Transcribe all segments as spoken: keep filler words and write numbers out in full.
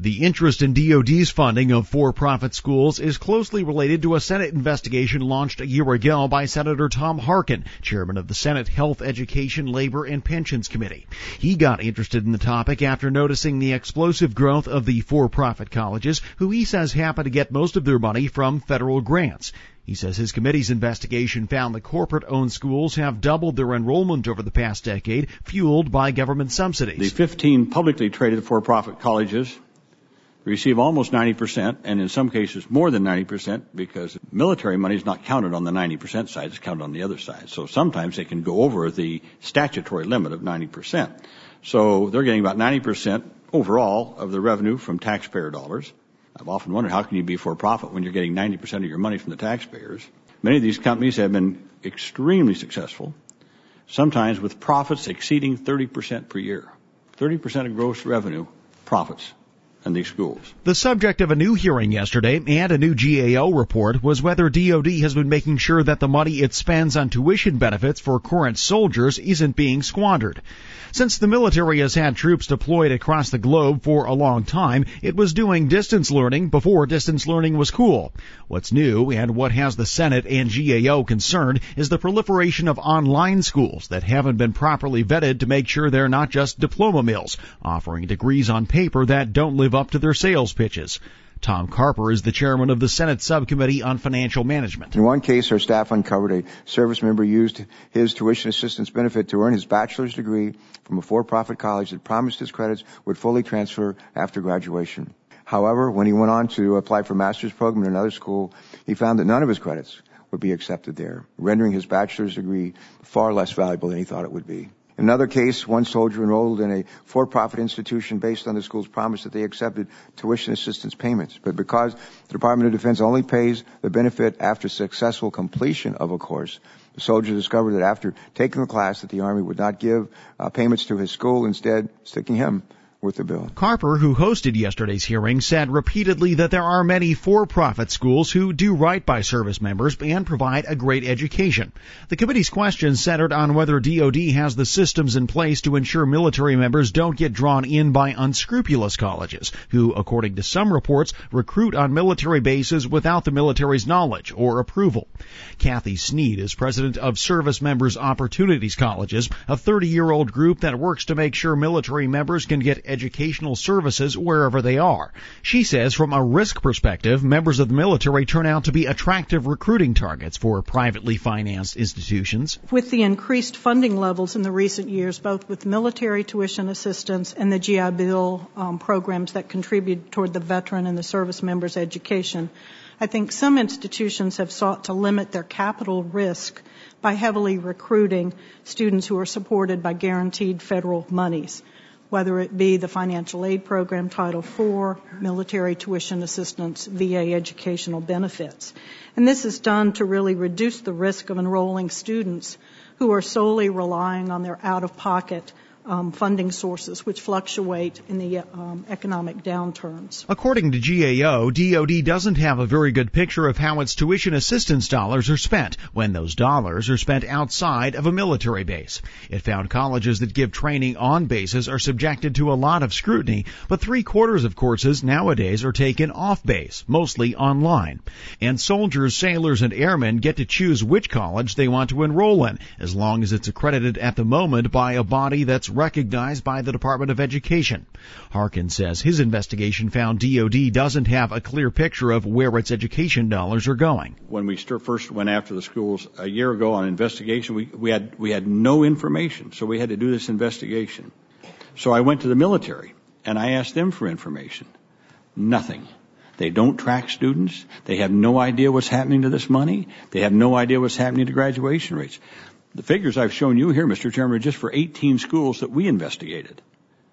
The interest in D O D's funding of for-profit schools is closely related to a Senate investigation launched a year ago by Senator Tom Harkin, chairman of the Senate Health, Education, Labor, and Pensions Committee. He got interested in the topic after noticing the explosive growth of the for-profit colleges, who he says happen to get most of their money from federal grants. He says his committee's investigation found that corporate-owned schools have doubled their enrollment over the past decade, fueled by government subsidies. The fifteen publicly traded for-profit colleges receive almost ninety percent, and in some cases more than ninety percent, because military money is not counted on the ninety percent side, it's counted on the other side. So sometimes they can go over the statutory limit of ninety percent. So they're getting about ninety percent overall of the revenue from taxpayer dollars. I've often wondered, how can you be for profit when you're getting ninety percent of your money from the taxpayers? Many of these companies have been extremely successful, sometimes with profits exceeding thirty percent per year. thirty percent of gross revenue profits in these schools. The subject of a new hearing yesterday and a new G A O report was whether D O D has been making sure that the money it spends on tuition benefits for current soldiers isn't being squandered. Since the military has had troops deployed across the globe for a long time, it was doing distance learning before distance learning was cool. What's new and what has the Senate and G A O concerned is the proliferation of online schools that haven't been properly vetted to make sure they're not just diploma mills, offering degrees on paper that don't live up to their sales pitches. Tom Carper is the chairman of the Senate Subcommittee on Financial Management. In one case, our staff uncovered a service member used his tuition assistance benefit to earn his bachelor's degree from a for-profit college that promised his credits would fully transfer after graduation. However, when he went on to apply for a master's program in another school, he found that none of his credits would be accepted there, rendering his bachelor's degree far less valuable than he thought it would be. In another case, one soldier enrolled in a for-profit institution based on the school's promise that they accepted tuition assistance payments. But because the Department of Defense only pays the benefit after successful completion of a course, the soldier discovered that after taking the class that the Army would not give uh, payments to his school, instead sticking him with the bill. Carper, who hosted yesterday's hearing, said repeatedly that there are many for-profit schools who do right by service members and provide a great education. The committee's questions centered on whether D O D has the systems in place to ensure military members don't get drawn in by unscrupulous colleges, who, according to some reports, recruit on military bases without the military's knowledge or approval. Kathy Sneed is president of Service Members Opportunities Colleges, a thirty-year-old group that works to make sure military members can get educational services wherever they are. She says from a risk perspective, members of the military turn out to be attractive recruiting targets for privately financed institutions. With the increased funding levels in the recent years, both with military tuition assistance and the G I Bill um, programs that contribute toward the veteran and the service members' education, I think some institutions have sought to limit their capital risk by heavily recruiting students who are supported by guaranteed federal monies, whether it be the financial aid program, Title four, military tuition assistance, V A educational benefits. And this is done to really reduce the risk of enrolling students who are solely relying on their out-of-pocket Um, funding sources, which fluctuate in the um, economic downturns. According to G A O, D O D doesn't have a very good picture of how its tuition assistance dollars are spent when those dollars are spent outside of a military base. It found colleges that give training on bases are subjected to a lot of scrutiny, but three-quarters of courses nowadays are taken off base, mostly online. And soldiers, sailors, and airmen get to choose which college they want to enroll in, as long as it's accredited at the moment by a body that's recognized by the Department of Education. Harkin says his investigation found D O D doesn't have a clear picture of where its education dollars are going. When we first went after the schools a year ago on investigation, we, we had we had no information, so we had to do this investigation. So I went to the military and I asked them for information. Nothing. They don't track students. They have no idea what's happening to this money. They have no idea what's happening to graduation rates. The figures I've shown you here, Mister Chairman, are just for eighteen schools that we investigated.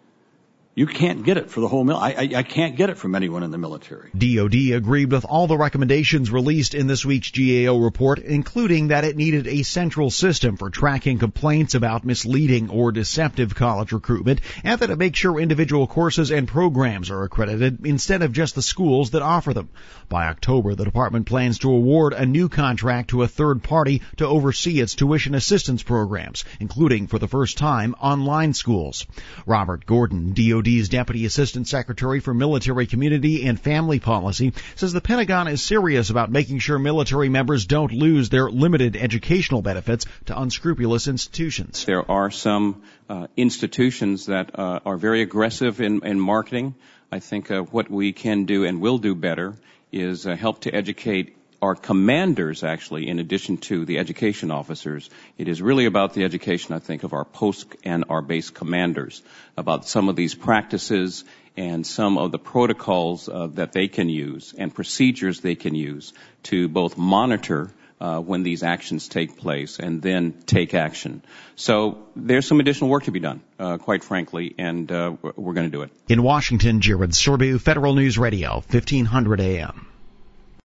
You can't get it for the whole mil. I, I, I can't get it from anyone in the military. D O D agreed with all the recommendations released in this week's G A O report, including that it needed a central system for tracking complaints about misleading or deceptive college recruitment, and that it makes sure individual courses and programs are accredited instead of just the schools that offer them. By October, the department plans to award a new contract to a third party to oversee its tuition assistance programs, including, for the first time, online schools. Robert Gordon, D O D D's Deputy Assistant Secretary for Military Community and Family Policy says the Pentagon is serious about making sure military members don't lose their limited educational benefits to unscrupulous institutions. There are some uh, institutions that uh, are very aggressive in, in marketing. I think uh, what we can do and will do better is uh, help to educate our commanders, actually, in addition to the education officers. It is really about the education, I think, of our post and our base commanders, about some of these practices and some of the protocols uh, that they can use and procedures they can use to both monitor uh, when these actions take place and then take action. So there's some additional work to be done, uh, quite frankly, and uh, we're going to do it. In Washington, Jared Sorbu, Federal News Radio, fifteen hundred A M.